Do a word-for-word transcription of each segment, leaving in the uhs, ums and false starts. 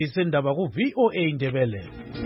Isendaba ku V O A Ndebele.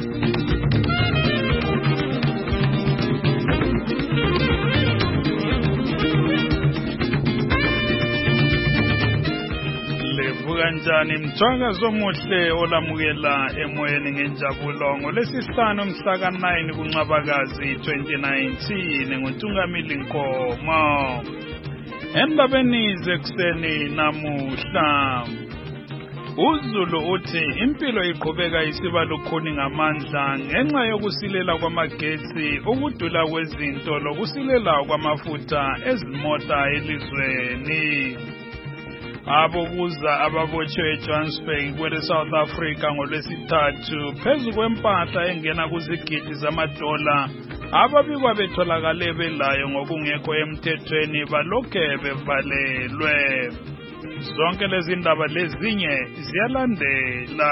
Kanjani mthakazo omuhle olamukela emoyeni ngenjabulo ngolesihlanu mhla ka nine kuNcwabakazi twenty nineteen nguNtungamili Nkomo. Endabeni zekuseni namuhla uZulu uthi impilo iqhubeka isiba lukhuni ngamandla ngenxa yokusilela kwamagetsi, ukudula kwezinto lokusilela kwamafutha ezimota elizweni. Abokuza ababotshwe eJohannesburg kwele South Africa ngolwesithathu phezu kwempahla engena kuzigidi zamadola ababikwa betholakale belayo ngokungekho emthethweni balokhe bevalelwe. Zonke lezi ndaba lezinye ziyalandela.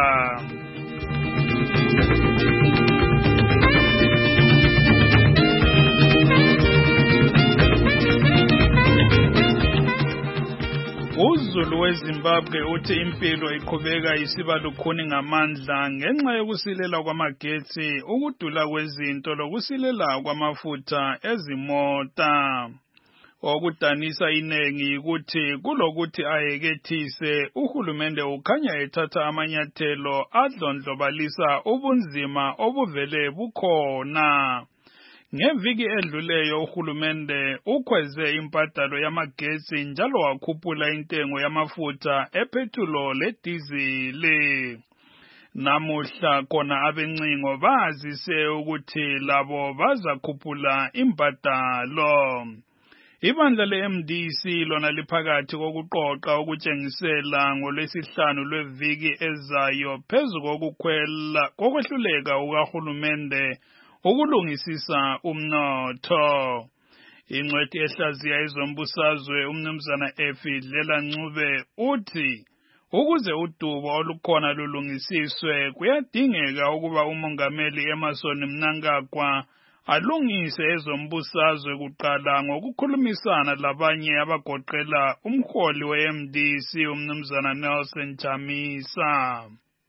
uZulu weZimbabwe uthi impilo iqhubeka isiba lukhuni ngamandla ngenxa yokusilela kwamagetsi, ukudula kwezinto lokusilela kwamafutha ezimota. Okudanisa inengi ukuthi kulokuthi ayekethise uhulumende ukhanya ethatha amanyathelo adlondlobalisa ubunzima obuvele bukhona. Ngeviki edluleyo uhulumende ukhweze imbadalo yamagetsi njalo wakhuphula intengo yamafutha ephethulo ledizili. Namuhla khona abencingo bazise ukuthi labo bazakhuphula imbadalo. Ibandla le-M D C lona liphakathi kokuqoqa ukutshengisela ngolwesihlanu lweviki ezayo phezu kokukhwela kokwehluleka ukahulumende ukulungisisa umnotho. Ingcwethi ehlaziya ezombusazwe umnumzana Efidlela Ncube uthi ukuze udubo olukhona lulungisiswe kuyadingeka ukuba umongameli Emmerson Mnangagwa alungise ezombusazwe kuqala ngokukhulumisana labanye abagoqela umholi we-M D C umnumzana Nelson Chamisa.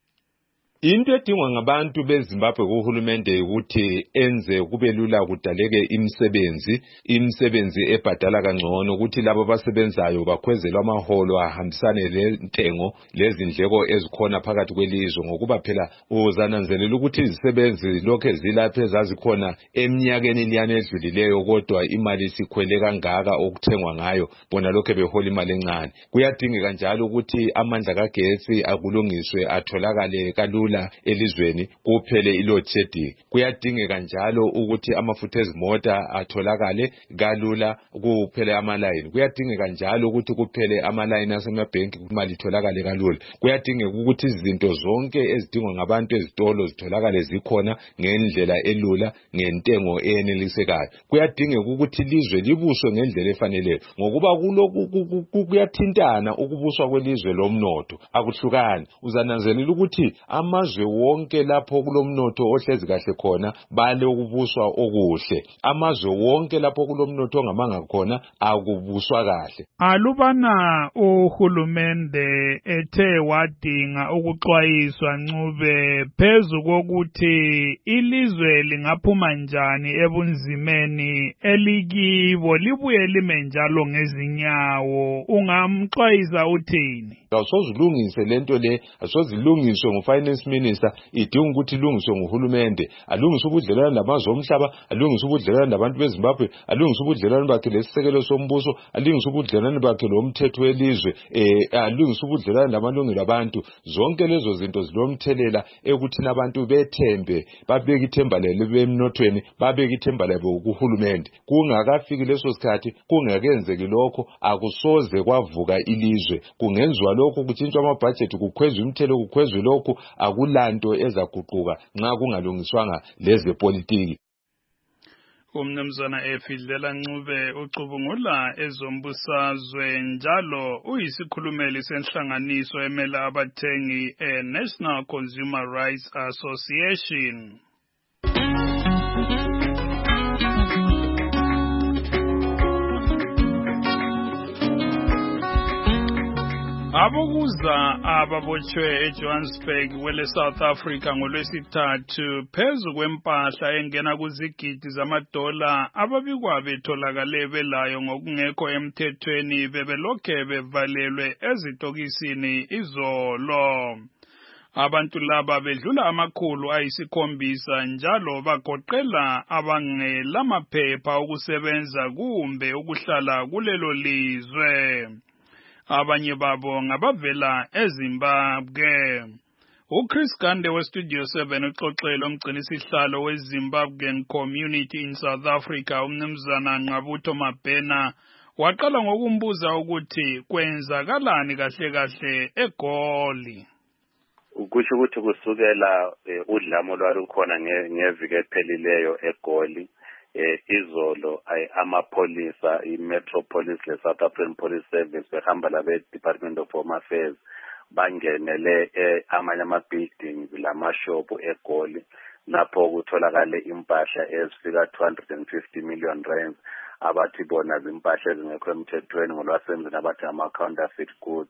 Into edingwa ngabantu beZimbabwe kuhulumende ukuthi enze kube lula kudaleke imisebenzi, imisebenzi ebhadala kangcono ukuthi labo basebenzayo bakhwezelwe amaholo ahambisane lentengo lezindleko ezikhona phakathi kwelizwe, ngokuba phela uzananzelela ukuthi izisebenzi lokho ezilapha ezazikhona eminyakeni liyana edlulileyo kodwa imali sikhwele kangaka okuthengwa ngayo bona lokho behola imali encane. Kuyadingeka njalo ukuthi amandla kagetsi akulungiswe atholakale kalula elizweni kuphele i-load shedding. Kuyadingeka njalo ukuthi amafutha ezimota atholakale kalula kuphele amalayini. Kuyadingeka njalo ukuthi kuphele amalayini asemabhenki imali itholakale kalula. Kuyadingeka ukuthi izinto zonke ezidingwa ngabantu ezitolo zitholakale zikhona ngendlela elula ngentengo eyenelisekayo. Kuyadingeka ukuthi ilizwe libuswe ngendlela efaneleyo ngokuba kulokhu kuyathintana ukubuswa kwelizwe lomnotho akuhlukani. Uzananzelela ukuthi amazwe wonke lapho kulomnotho ohlezi kahle khona bale ukubuswa okuhle, amazwe wonke lapho kulomnotho ongamanga khona akubuswa kahle. Alubana uhulumende ethe wadinga ukuxwayiswa Ncube phezu kokuthi ilizwe lingaphuma njani ebunzimeni elikibo libuye lime njalo ngezinyawo, ungamxwayisa uthini? Awusozilungise lento le, asozilungiswe ngu-finance minister, idinga ukuthi ilungiswe nguhulumende, alungise ubudlelwano namazwe omhlaba, alungise ubudlelwano nabantu beZimbabwe, alungise ubudlelwano bakhe lesisekelo sombuso, alungise ubudlelwano bakhe lomthetho welizwe, eh alungise ubudlelwano namalungelo abantu. Zonke lezo zinto zilomthelela ekuthina abantu bethembe, babeke ithemba lelo bemnothweni, babeke ithemba labo kuhulumende. Kungakafiki leso sikhathi, kungakenzeki lokho, akusoze kwavuka ilizwe. Kungenzwa lokho kuthintshwa amabudget, kukhwezwa imithelo, kukhwezwa lokho, akulanto ezaguquka nxa kungalungiswanga leze politiki. Umnumzana Efidlela Ncube ucubungula ezombusazwe njalo uyisikhulumeli senhlanganiso emela abathengi e-National Consumer Rights Association. Abokuza ababotshwe eJohannesburg kwele South Africa ngolwesithathu phezu kwempahla engena kuzigidi zamadola ababikwa betholakale belayo ngokungekho emthethweni bebelokhe bevalelwe ezitokisini izolo. Abantu laba bedlula amakhulu ayisikhombisa njalo bagoqela abangelamaphepha okusebenza kumbe ukuhlala kulelo lizwe. Abanye babo ngabavela eZimbabwe. uChris Gande weStudio seven uxoxela umgcinisihlalo weZimbabwean Community in South Africa umnumzana Nqabutho Mabhena waqala ngokumbuza ukuthi kwenzakalani kahle kahle eGoli. Ukusho ukuthi kusukela udlamo lwalukhona ngeviki ephelileyo eGoli eh izolo amapholisa iMetro Police le South African Police Service behamba labe Department of Home Affairs bangenele amanye ama-buildings lamashopu eGoli lapho kutholakale impahla ezifika two hundred fifty million rands abathi bona zimpahla ezingekho emthethweni ngolwasemzini abathi ama-counterfeit goods.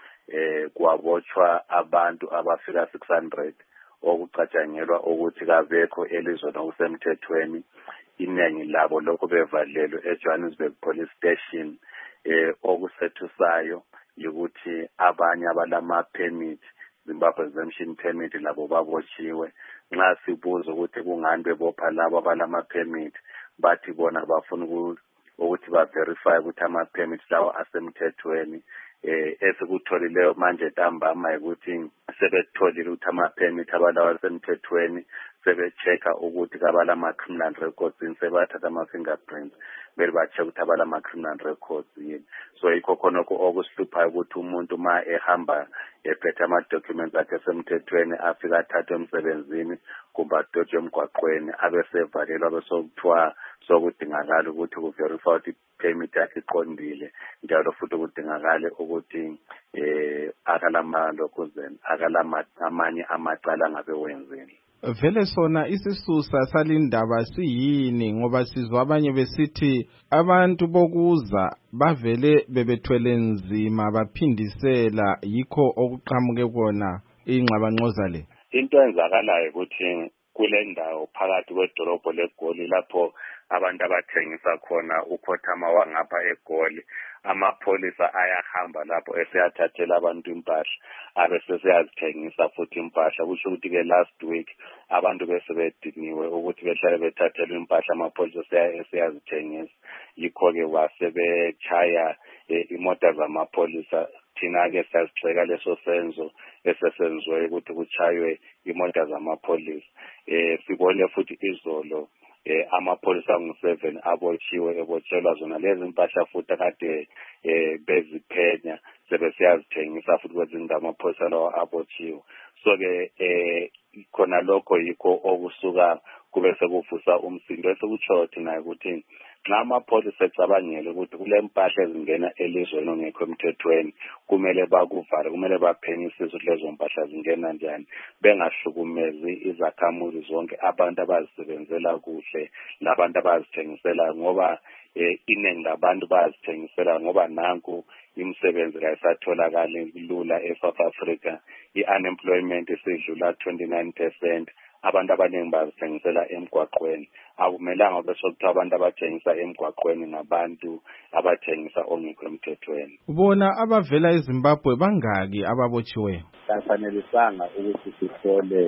Eh kwabotshwa abantu abafika six hundred okucatshangelwa ukuthi kabekho elizweni okusemthethweni. Inengi labo lokho bevalelwe eJohannesburg Police Station. Eh okusethusayo ukuthi abanye abalama permit Zimbabwe exemption permit labo babotshiwe. Nxa sibuza ukuthi kungani bebopha labo abalama permit bathi bona bafuna ukuthi ba verify ukuthi ama permit lawo asemthethweni. Eh esikutholile manje ntambama ukuthi sebetholile ukuthi ama permit abalawa semthethweni sebechecka ukuthi kabalama criminal records sebathatha ama fingerprints bese bachecka ukuthi abalama criminal records yini. So ikho khonoko okusihlupha ukuthi umuntu ma ehamba ephethe ama documents akhe semthethweni afika athathe emsebenzini kumbe adotshwe emgwaqweni abesevalelwa besokuthiwa sokudingakala ukuthi ku verify ukuthi permit yakhe iqondile njalo futhi kudingakala ukuthi eh akalama lokuzeni akalama amanye amacala ngabe wenzeni. Vele sona isisusa salindaba siyini ngoba sizwa abanye besithi abantu bokuza bavele bebethwele nzima baphindisela yikho okuqhamuke kona ingxabanqoza le. Into enzakalayo ukuthi kule ndawo phakathi kwedolobho leGoli lapho abantu abathengisa khona ukhothama wangapha eGoli amapholisa ayahamba lapho eseyathathela abantu impahla abese seyazithengisa futhi impahla kusho ukuthi ke last week abantu bese bediniwe ukuthi behlale bethathelwe impahla amapholisa eseyazithengisa yikho ke wasebechaya imota zamapholisa thina ke sasixeka leso senzo esesenzwe ukuthi kuchaywe imota zamapholisa. Eh sibone futhi izolo eh amapholisa ngu seven abotshiwe ebotshelwa zona lezi impahla futhi akade eh beziphenya sebesiyazithengisa futhi kwezindawo amapholisa lawo abotshiwe. So ke eh khona lokho yikho okusuka kube sekuvusa umsindo esekutsho thina ukuthi nxa amapholisa ecabangele ukuthi kule mpahla ezingena elizweni ongekho emthethweni kumele bakuvale kumele baphenyisise ukuthi lezo mpahla zingena njani bengahlukumezi izakhamuzi zonke abantu abazisebenzela kuhle labantu abazithengisela ngoba eh iningi labantu bayazithengisela ngoba nanku imisebenzi kayisatholakala lula eSouth Africa i-unemployment isidlula twenty-nine percent abantu abaningi bazithengisela emgwaqweni akumelanga bese ukuthi abantu abathengisa emgwaqweni ngabantu abathengisa ongekho emthethweni. Ubona abavela eZimbabwe bangaki ababotshiweyo? Kasanelisanga ukuthi sihlole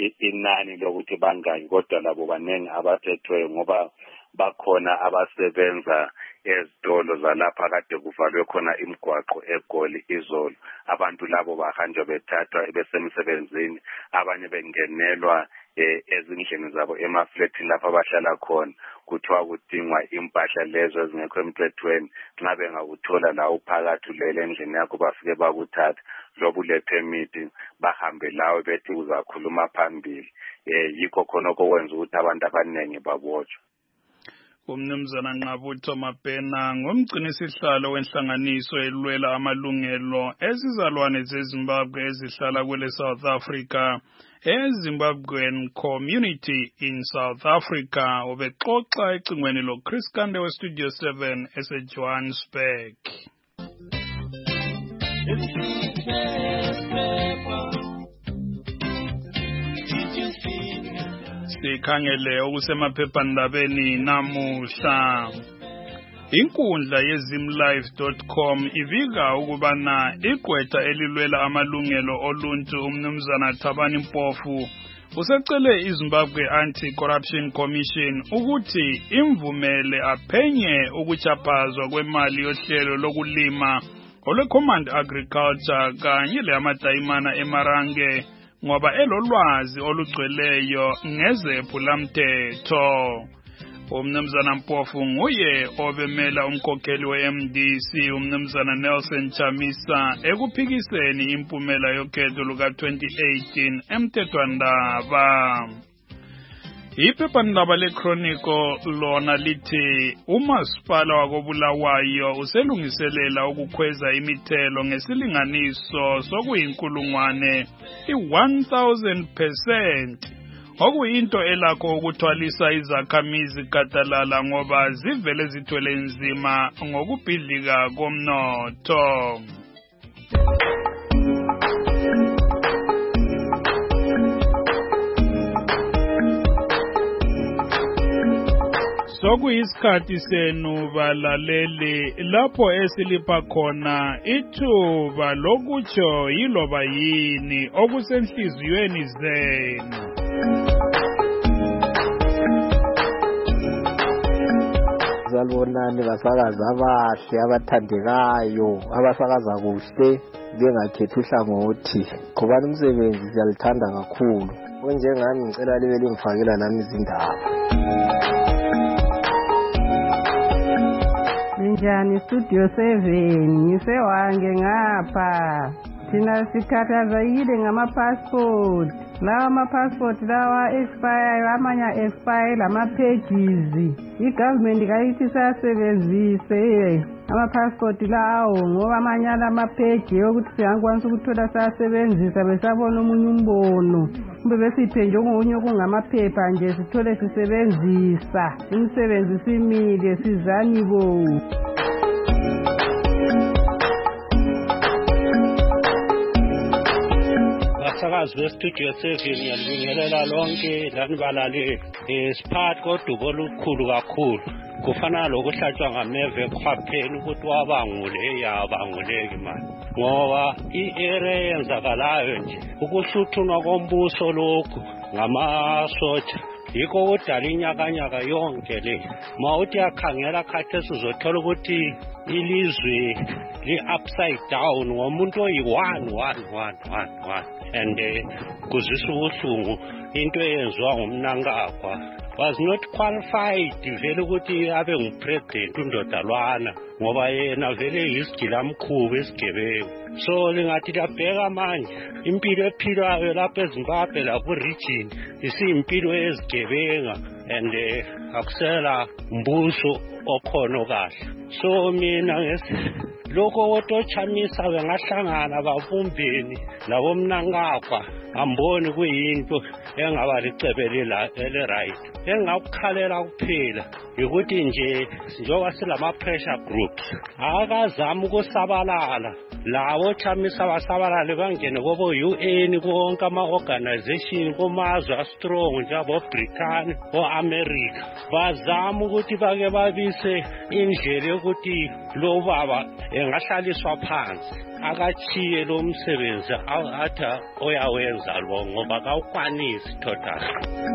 inani lokuthi bangaki kodwa labo baningi abathethweyo ngoba bakhona abasebenza ezitolo zalapha kade kuvalwe khona imigwaqo eGoli izolo abantu labo bahanjwa bethathwa besemsebenzini abanye bengenelwa eh ezindlini zabo emaflatini lapha abahlala khona kuthiwa kudingwa impahla lezo ezingekho emthethweni nxa bengakuthola la uphakathi lele endlini yakho bafike bakuthatha lobu le permit bahambe lawe bethi uzakhuluma phambili eh yikho khona okwenza ukuthi abantu abaningi babotshwe. Umnumzana Nqabutho Mabhena ngumgcinisihlalo wenhlanganiso elwela amalungelo ezizalwane zeZimbabwe ezihlala kule South Africa eZimbabwean Community in South Africa ubexoxa ecingweni lo Chris Gande weStudio seven eseJohannesburg. Sikhangele okusemaphephandabeni namuhla. Inkundla yezimlive dot com ivika ukubana igqwetha elilwela amalungelo oluntu umnumzana Thabani Mpofu usecele iZimbabwe Anti-Corruption Commission ukuthi imvumele aphenye ukuchaphazwa kwemali yohlelo lokulima olweCommand Agriculture kanye leyamadayimana eMarange ngoba elolwazi olugcweleyo ngezephulamthetho. Umnumzana Mpofu nguye obemela umkhokheli we-M D C umnumzana Nelson Chamisa ekuphikiseni impumela yokhetho luka twenty eighteen emthethwandaba. Iphephandaba leChronicle lona lithi umasipala wakobulawayo uselungiselela ukukhweza imithelo ngesilinganiso sokuyinkulungwane i-one thousand percent. Okuyinto elakho ukuthwalisa izakhamizi gadalala ngoba zivele zithwele nzima ngokubhidlika komnotho. Sokuyisikhathi senu balaleli lapho esilipha khona ithuba lokutsho yiloba yini okusenhliziyweni zenu. Salibonani basakaza abahle abathandekayo abasakaza kuhle bengakhethi uhlangothi ngobani umsebenzi siyalithanda kakhulu onjengami ngicela libe lingifakela nami izindaba. Njani studio seven ngisewange ngapha thina sikhathazekile ngama passport lawa ama passport lawa expire amanya expire lama pages igovernment kayithi sasebenzise ama passport lawo ngoba amanyala ama page yokuthi siyakwanisa ukuthola sasebenzisa besabona umunye umbono kumbe besiphe njengonye okungamaphepha nje sithole sisebenzisa umsebenzi simile sizani bo. Sakazi westudio seven ngiyalibingelela lonke lani balaleli isiphakathi kodubo olukhulu kakhulu kufana lokuhlatshwa ngameve ekhwapheni ukuthi wabangule yabanguleki manje ngoba i-area yenzakalayo nje ukuhluthunwa kombuso lokhu ngamasotsha yikho kudala inyakanyaka yonke le ma uthi yakhangela khathesi uzothola ukuthi ilizwe li-upside down ngomuntu oyi-one one one one one and kuzwisa ubuhlungu into eyenziwa ngumnankagwa was not qualified vele ukuthi abe ngupresident undodalwana ngoba yena vele yisigilamkhubu esigebengu. So lingathi labheka manje impilo ephilwayo lapha eZimbabwe lapho region isiyimpilo ezigebenga and akusela mbuso okhono kahle. So mina ngesi lokho wotochamisa bengahlangana babumbeni labo mnankagwa amboni kuyinto engaba licebele la ele right engakukhalela kuphela ukuthi nje njengoba silama pressure groups akazama ukusabalala lawo chamisa basabalale bangene kobo U N konke ama organization komazwe a strong njabo Britain o America bazama ukuthi bake babise indlela yokuthi lo baba engahlaliswa phansi akachiye lo msebenzi atha oyawenza lo ngoba kawukwanisi total.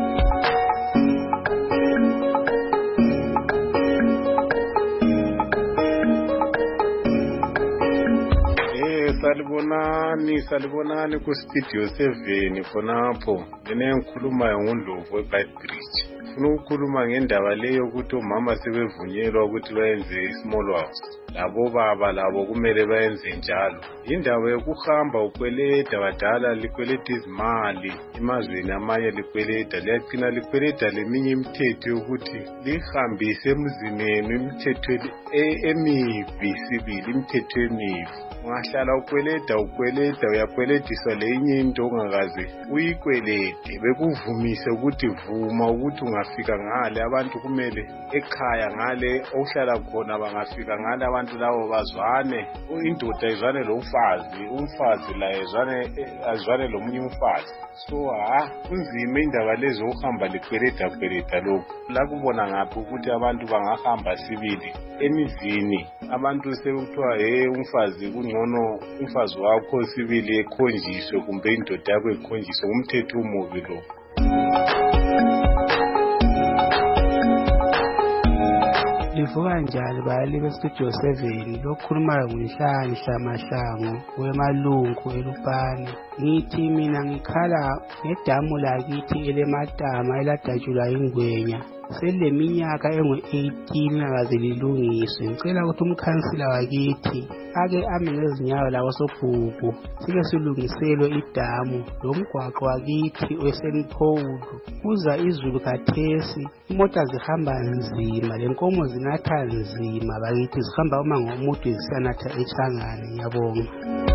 Salibonani salibonani ku studio seven khonapho lene ngikhuluma ngoNdlovu weBridge. Ufuna ukukhuluma ngendaba leyo ukuthi omama sebevunyelwa ukuthi bayenze small house. Labo baba labo kumele bayenze njalo. Indaba yokuhamba ukweleda badala likweleda izimali emazweni amanye likweleda liyagcina likweleda leminye imithetho yokuthi lihambise emzimeni imithetho emibi sibili imithetho emibi. Ungahlala ukweleda ukweleda uyakwelediswa lenye into ongakaze uyikwelede bekuvumise ukuthi vuma ukuthi ungafika ngale abantu kumele ekhaya ngale ohlala khona bangafika ngale abantu labo bazwane, indoda izwane lomfazi, umfazi laye izwane azwane lomunye umfazi. So ha kunzima indaba lezo ukuhamba likweleta kweleta lokho. La kubona ngapho ukuthi abantu bangahamba sibili emizini. Abantu sekuthiwa hey umfazi kungcono umfazi wakho sibili ekhonjiswe kumbe indoda yakho ekhonjiswe, umthetho umubi lo. Livuka njalo bayali bestudio seven lokhulumayo nguNhlanhla Mahlangu wemalungu eLupane. Ngithi mina ngikhala ngedamu lakithi elematama eladatshulwa ingwenya. Seleminyaka engu-eighteen akaze lilungiswe. Ngicela ukuthi umkhansila wakithi ake ame ngezinyawo lawo sobhuku sike silungiselwe idamu lomgwaqo wakithi osenphowulu. Kuza izulu khathesi, imota zihamba nzima, lenkomo zinatha nzima, bakithi zihamba umango omude zisanatha eChangane. Ngiyabonga.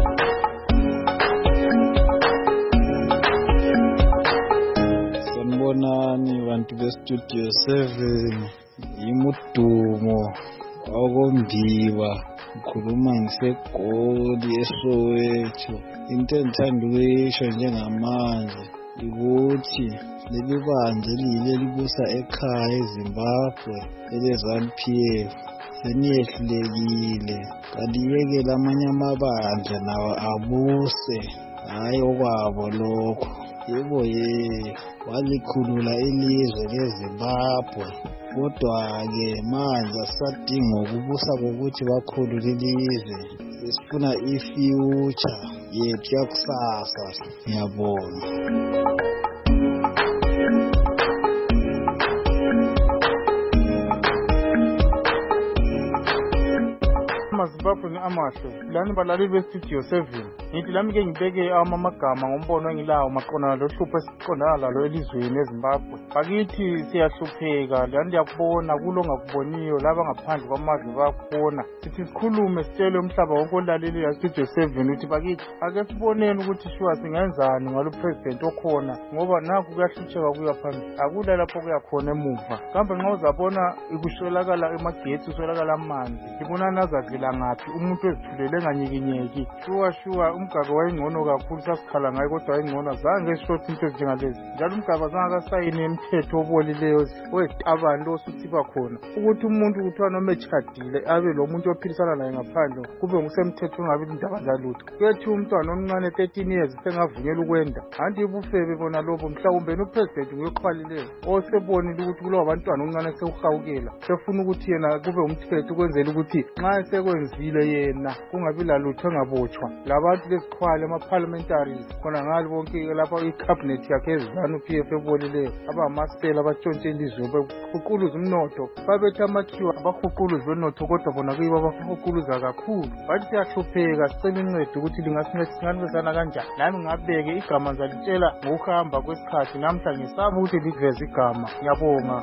Sanibonani bantu bestudio seven, imudumo okombiwa, ngikhuluma ngiseGoli eSoweto. Into engithanda ukuyisho njengamanje ukuthi leli bandla eliyile libusa ekhaya eZimbabwe ele-ZANU P F seniyehlulekile, kaliyekele amanye amabandla nawo abuse, hhayi okwabo lokho. Yebo ye walikhulula ilizwe leZimbabwe, kodwa-ke manje asadinga ukubusa kokuthi bakhulule ilizwe. Sifuna i-future yethu yakusasa. Ngiyabonga. Zimbabwe amahle lani balaleli bestudio seven. Ngithi lami ke ngibeke amagama ngombono engilawo maqondana lohlupho esiqondana lalo elizweni eZimbabwe. Bakithi siyahlupheka, lani liyakubona kulo ngakuboniyo, laba ngaphandle kwamazwe bayakubona. Sithi sikhulume sitshele umhlaba wonke olaleli ya studio seven ukuthi bakithi ake siboneni ukuthi shuwa singenzani ngalo president okhona, ngoba naku kuyahlupheka kuya phambili, akula lapho kuyakhona emuva. Kambe nxa uzabona ikuswelakala emagetsi, uswelakala amanzi, ibona nazavela ngaphi umuntu ezithulele enganyikinyeki. Shuwa shuwa umgaba wayengcono kakhulu, sasikhala ngayo, kodwa wayengcono zange eshothi into ezinjengalezi. Njalo umgaba zange kasayini imithetho obolileyo wezitabani lo suthi bakhona ukuthi umuntu kuthiwa noma echadile abe lo muntu ophilisana naye ngaphandle kube ngusemthetho ungabi indaba zalutho. Kuyethi umntwana omncane thirteen years sengavunyela ukwenda, anti ibufebe bona lobo mhlawumbe upresident uyoxhwalileyo osebonile ukuthi kulowo bantwana omncane sewuhawukela, sefuna ukuthi yena kube umthetho ukwenzela ukuthi nxa esekwenzile yena kungabi lalutho engabotshwa. Labantu lesikhwale ama-parliamentaries khona ngalo bonke lapha i-cabinet yakhe eZANU P F ebolileyo abamasipela abatshontshe ilizwe behuquluza umnotho, babethi amakhiwa abahuquluzi benotho, kodwa bona kuyibo abahuquluza kakhulu. Bathi siyahlupheka, sicela incede ukuthi lingasinceda singanibesana kanjani. Nami ngabeke igama ngizalitshela ngokuhamba kwesikhathi, namhla ngisaba ukuthi liveze igama. Ngiyabonga.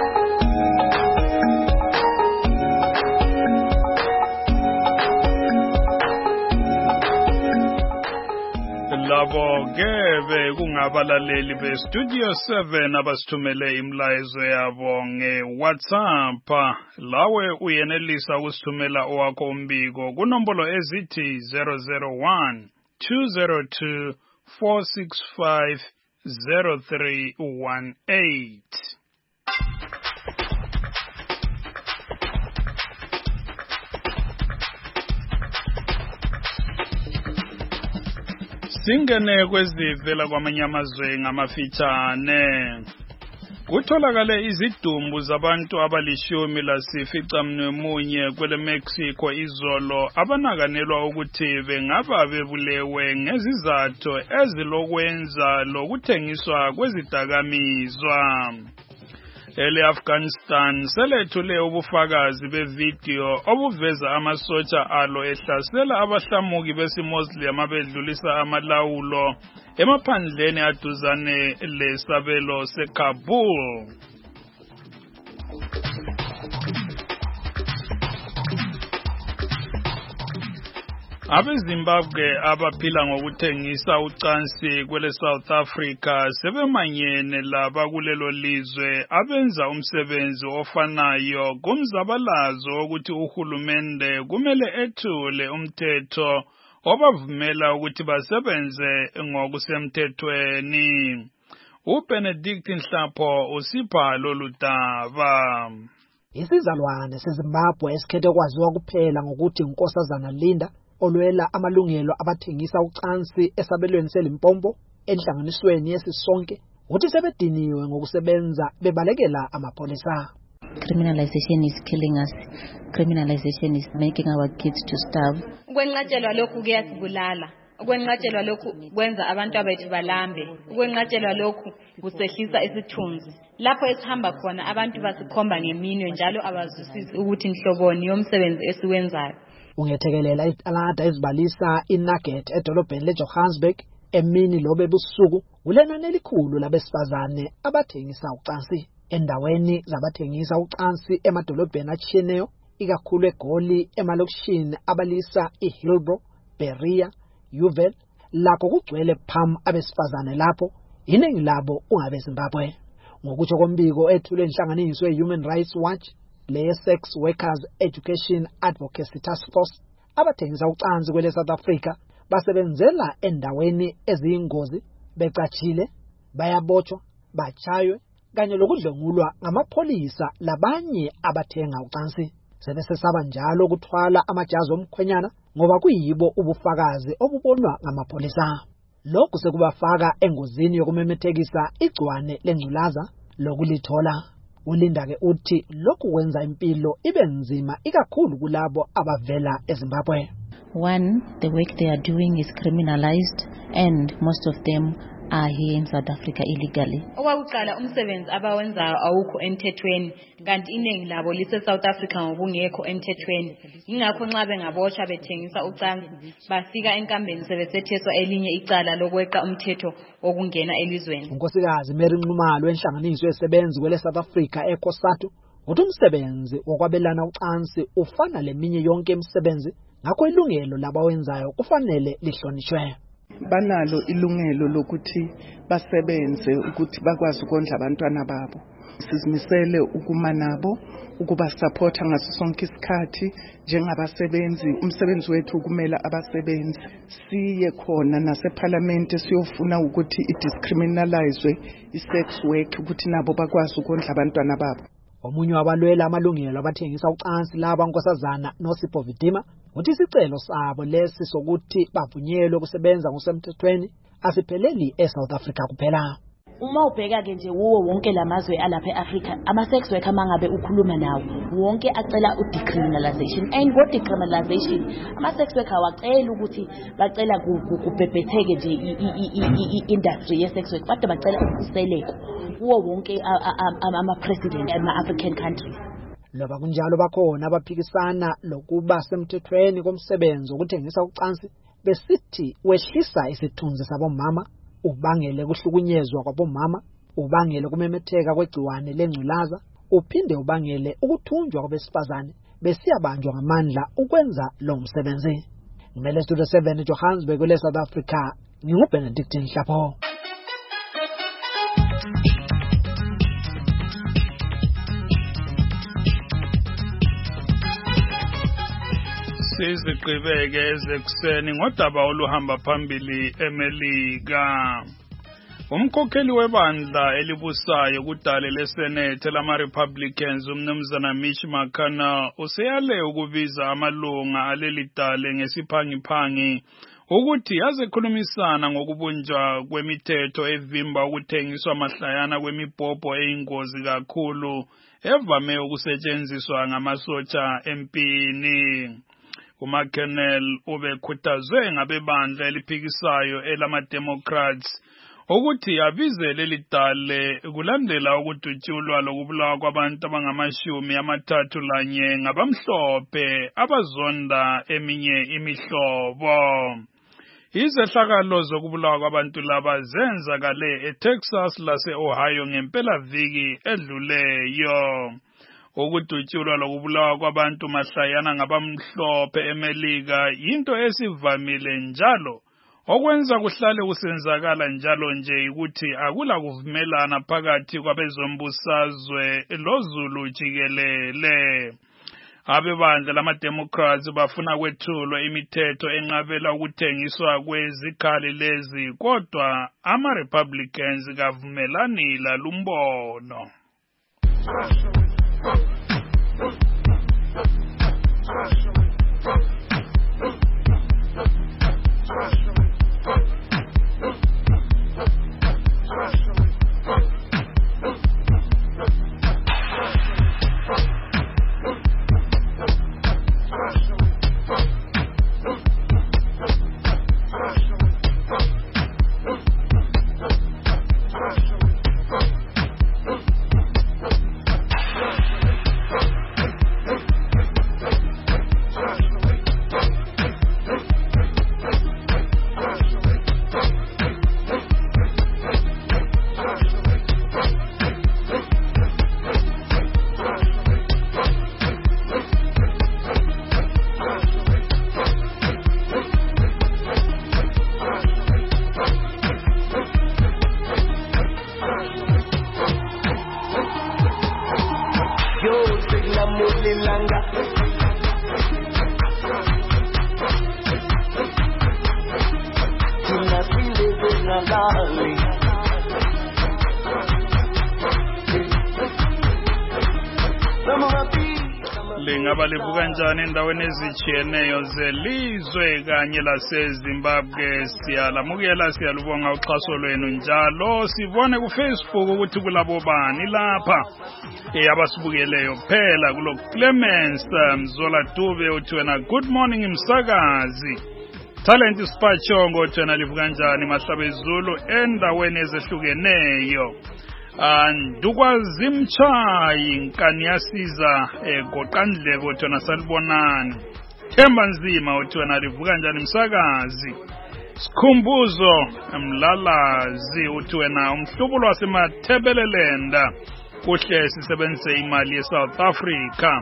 Labo ke bekungabalaleli bestudio seven abasithumele imlayezo yabo ngeWhatsApp. Lawe uyenelisa ukusithumela owakho umbiko kunombolo ezithi zero zero one two zero two four six five zero three one eight. Singene kwezivela kwamanye amazwe ngamafitshane. Kutholakale izidumbu zabantu abalishumi lasificamunwemunye kwele Mexico izolo abanakanelwa ukuthi bengaba bebulewe ngezizathu ezilokwenza lokuthengiswa kwezidakamizwa. Ele Afghanistan selethule ubufakazi bevideo obuveza amasotsha alo ehlasela abahlamuki besimuslim abedlulisa amalawulo emaphandleni aduzane lesabelo seKabul. Abezimbabwe abaphila ngokuthengisa ucansi kwele South Africa sebemanyene laba kulelo lizwe abenza umsebenzi ofanayo kumzabalazo ukuthi uhulumende kumele ethule umthetho obavumela ukuthi basebenze ngokusemthethweni. uBenedict Nhlapho usipha lolu daba. Isizalwane seZimbabwe esikhethe kwaziwa kuphela ngokuthi inkosazana Linda olwela amalungelo abathengisa ucansi esabelweni seLimpopo enhlanganisweni yesisonke uthi sebediniwe ngokusebenza bebalekela amapolisa. Criminalization is killing us. Criminalization is making our kids to starve. Ukwenqatshelwa lokhu kuyasibulala. Ukwenqatshelwa lokhu kwenza abantu abethu balambe. Ukwenqatshelwa lokhu kusehlisa isithunzi. Lapho esihamba khona abantu basikhomba ngeminwe njalo abazwisisi ukuthi inhloboni yomsebenzi esiwenzayo. Ungethekelela italada ezibalisa iNugget edolobheni leJohannesburg emini lobe busuku ulenani elikhulu labesifazane abathengisa ucansi endaweni zabathengisa ucansi emadolobheni atshiyeneyo ikakhulu eGoli emalokishini abalisa iHillbrow, Berea, Yuvel lakho kugcwele pham abesifazane lapho iningi labo ungabeZimbabwe. Ngokutsho kombiko ethulwe inhlanganiso ye-Human Rights Watch le-Sex Workers Education Advocacy Task Force abathengisa ucansi kwele South Africa basebenzela endaweni eziyingozi becatshile bayabotshwa bachaywe kanye lokudlengulwa ngamapholisa labanye abathenga ucansi. Sebesesaba njalo ukuthwala amajazi omkhwenyana ngoba kuyibo ubufakazi obubonwa ngamapolisa. Lokhu sekubafaka engozini yokumemethekisa igcwane lengculaza lokulithola. Ulinda ke uthi lokhu kwenza impilo ibe nzima ikakhulu kulabo abavela eZimbabwe. One, the work they are doing is criminalized and most of them are here in South Africa illegally. Okwakuqala umsebenzi abawenzayo awukho emthethweni kanti iningi labo lise South Africa ngokungekho emthethweni. Ingakho nxa bengabotsha bethengisa ucansi bafika enkambeni sebesetheswa elinye icala lokweqa umthetho okungena elizweni. Unkosikazi Mary Nxumalo enhlanganiso yesebenzi kwele South Africa eCOSATU uthi umsebenzi wokwabelana ucansi ufana leminye yonke imisebenzi ngakho ilungelo labawenzayo kufanele lihlonishwe. Banalo ilungelo lokuthi basebenze ukuthi bakwazi ukondla abantwana babo. Sizimisele ukuma nabo ukuba support ngaso sonke isikhathi njengabasebenzi. Umsebenzi wethu kumele abasebenzi siye khona naseParliament siyofuna ukuthi idiscriminalize isex work ukuthi nabo bakwazi ukondla abantwana babo. Omunye wabalwela amalungelo abathengisa ucansi laba nkosazana noSipho Vidima uthi isicelo sabo lesi sokuthi bavunyelwe ukusebenza ngosemthethweni asipheleli eSouth Africa kuphela. Uma ubheka ke nje kuwo wonke lamazwe alapha eAfrica ama sex worker mangabe ukhuluma nawo wonke acela udecriminalization and what decriminalization ama sex worker wacela ukuthi bacela kubhebhetheke nje iindustry ye sex work kodwa bacela ukhuseleko kuwo wonke ama president ama African countries. Loba kunjalo bakhona abaphikisana lokuba semthethweni komsebenzi wokuthengisa ucansi besithi wehlisa isithunzi sabomama ubangele kuhlukunyezwa kwabomama ubangele kumemetheka kwegciwane lengculaza uphinde ubangele ukuthunjwa kwabesifazane besiyabanjwa ngamandla ukwenza lo msebenzi. Ngimele Studio seven eJohannesburg kwele South Africa nginguBenedict Nhlapho. Siziqhubeke ezekuseni ngodaba oluhamba phambili eMelika. Umkhokheli webandla elibusayo kudale leSenate lama-Republicans umnumzana Mitch McConnell useyale ukubiza amalunga alelidale ngesiphangiphangi ukuthi azekhulumisana ngokubunjwa kwemithetho evimba ukuthengiswa mahlayana kwemibhobho eyingozi kakhulu evame ukusetshenziswa ngamasotsha empini. uMcConnell ubekhuthazwe ngabebandla eliphikisayo elama-Democrats ukuthi abize leli dale kulandela ukudutshulwa lokubulawa kwabantu abangamashumi amathathu lanye ngabamhlophe abazonda eminye imihlobo. Izehlakalo zokubulawa kwabantu laba zenzakale eTexas lase-Ohio ngempelaviki edluleyo. ukudutshulwa lokubulawa kwabantu mahlayana ngabamhlophe eMelika yinto esivamile njalo okwenza kuhlale kusenzakala njalo nje ukuthi akula kuvumelana phakathi kwabezombusazwe loZulu jikelele. Abebandla lama-Democrats bafuna kwethulwa imithetho enqabela ukuthengiswa kwezikhali lezi kodwa ama-Republicans kavumelani lalumbono. Lingaba livuka njani endaweni ezitshiyeneyo zelizwe kanye laseZimbabwe. Siyalamukela, siyalubonga uxhaso lwenu njalo. Sibone kuFacebook ukuthi kulabo bani lapha abasibukeleyo phela. Kulo Clemens Mzola Dube uthi wena good morning msakazi. Talent Spachongo uthi wena livuka njani Mahlabe Zulu endaweni ezehlukeneyo. Ndukwazi Mchayi nkani yasiza egoqandleko uthi wena salibonani. Themba Nzima uthi wena livuka njani msakazi. Sikhumbuzo Mlalazi uthi wena umhlubulo wasemathebelelenda kuhle sisebenzise imali yeSouth Africa.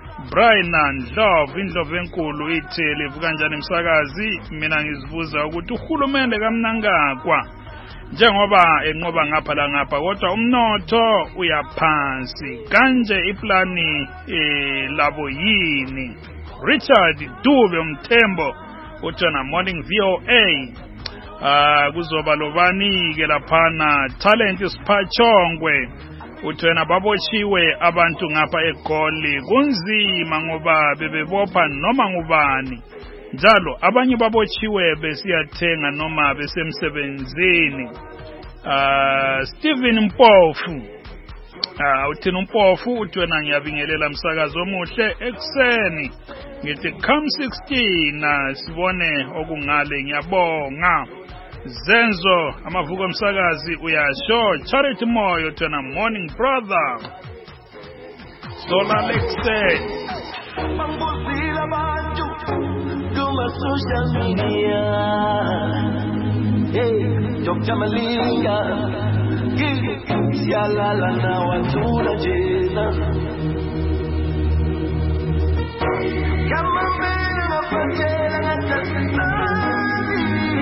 Brian Ndlovu Indlovu enkulu ithi livuka njani msakazi. Mina ngizibuza ukuthi uhulumende kamnangakwa njengoba enqoba ngapha la ngapha kodwa umnotho uyaphansi kanje iplani eh labo yini. Richard Dube umthembo uthona morning V O A. Ah kuzoba lobani ke laphana Talent Siphachongwe uthena babotshiwe abantu ngapha eGoli kunzima ngoba bebebopha noma ngubani njalo abanye babotshiwe besiyathenga noma besemsebenzini. Ah Stephen Mpofu ah uthina Mpofu uthena ngiyabingelela msakazi omuhle ekseni ngithi come sixteen sibone okungale ngiyabonga. Zenzo amavuko msakazi uyasho. Charity Moyo uthena morning brother. Sola Lexe Bambuzila abantu kuma social media. Hey, Doctor Malinga Gili Yalala na watula jena. Kama mbele na pajela na tasitani.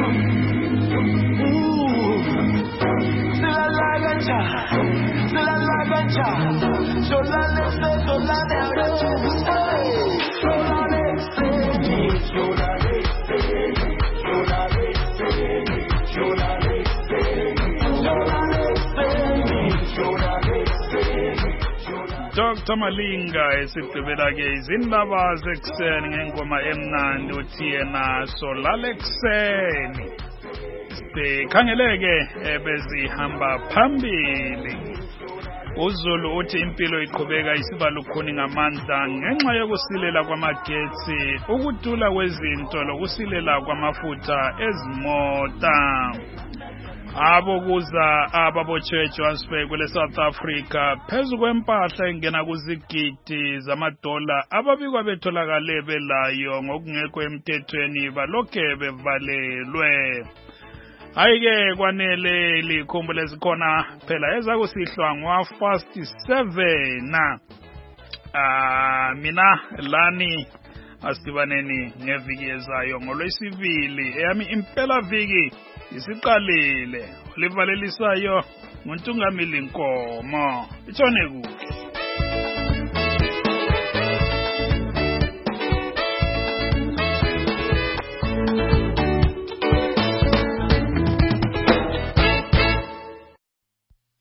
Sila lagacha, sila lagacha. Sola lexe, sola lexe. Sola lexe, sola lexe. Sola lexe, sola lexe. Sola lexe. Doctor Malinga esigqibela ke izindaba zekuseni ngengoma emnandi uthi yena Solalekuseni. Sikhangeleke ebezihamba phambili. uZulu uthi impilo iqhubeka isiba lukhuni ngamandla ngenxa yokusilela kwamagetsi, ukudula kwezinto lokusilela kwamafutha ezimota. Abokuza ababotshe eJohannesburg kwele South Africa phezu kwempahla engena kuzigidi zamadola ababikwa betholakale belayo ngokungekho emthethweni balokhe bevalelwe. Ayike kwanele likhumbule zikhona phela ezakusihlwa ngwa fast seven Ah mina lani asibaneni ngeviki ezayo ngolwesibili eyami impela viki isiqalile livalelisayo nguntungamili Nkomo itshone kuhle